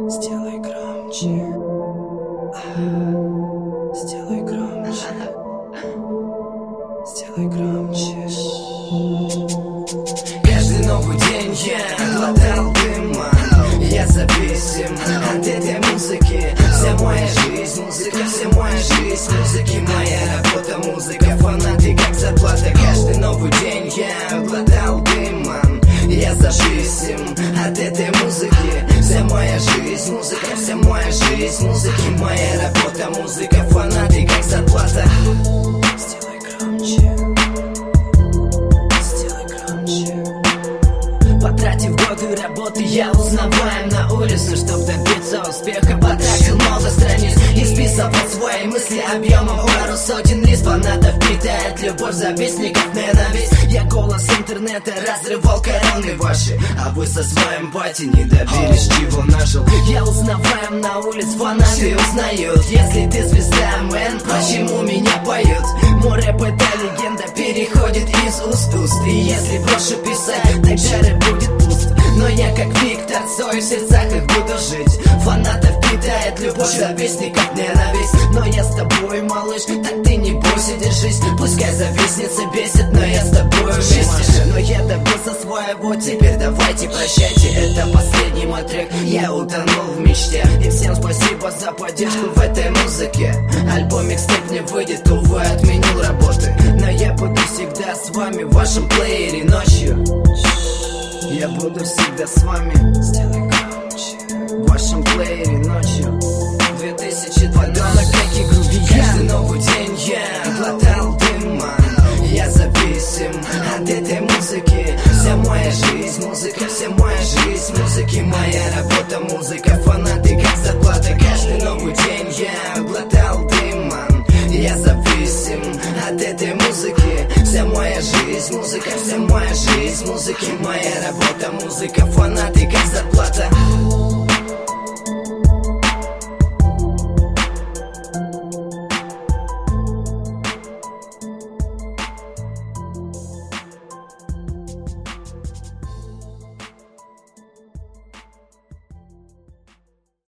Сделай громче. Сделай громче. Сделай громче. Каждый новый день я глотал дыма. Я зависим от этой музыки. Вся моя жизнь музыка, вся моя жизнь музыки. Моя работа музыка, фанаты как зарплата. Каждый новый день я глотал дыма. Я зависим от этой музыки. Вся моя жизнь музыка, вся моя жизнь музыки. Моя работа музыка, фанаты как зарплата. Сделай громче. Сделай громче. Потратив годы работы, я узнаваем на улице. Чтоб добиться успеха, потратил много страниц. Исписал под свои мысли объемом пару сотен лист. Фанатов питает любовь, завистников ненависть. Я голос интернета разрывал короны ваши, а вы со своим бати не добились, чего нажил. Я узнаваем на улиц, фанаты узнают. Если ты звезда, мэн, почему меня поют? Мой рэп это легенда, переходит из уст в уст. И если брошу писать, тогда рэп будет пуст. Но я как Виктор Цой, в сердцах их буду жить. Фанатов питает любовь, завистников ненависть. Но я с тобой, малыш, так ты не бойся, держись. Пускай завистница бесит, но я с тобой вместе. Но я добился своего, теперь давайте прощайте. Это последний мой трек, я утонул в мечте. И всем спасибо за поддержку в этой музыке. Альбом микстейп не выйдет, увы, отменил работы. Но я буду всегда с вами в вашем плеере ночью. Я буду всегда с вами. Сделай громче. В вашем плеере ночью. 2020. Подонок, как и груби. Каждый новый день я глотал дыма. Я зависим от этой музыки. Вся моя жизнь музыка, вся моя жизнь музыки. Моя работа музыка, фанаты как зарплата. Каждый новый день я глотал дыма. Я зависим от этой музыки. Вся моя жизнь музыка, вся моя жизнь музыки. Моя работа музыка, фанаты как зарплата.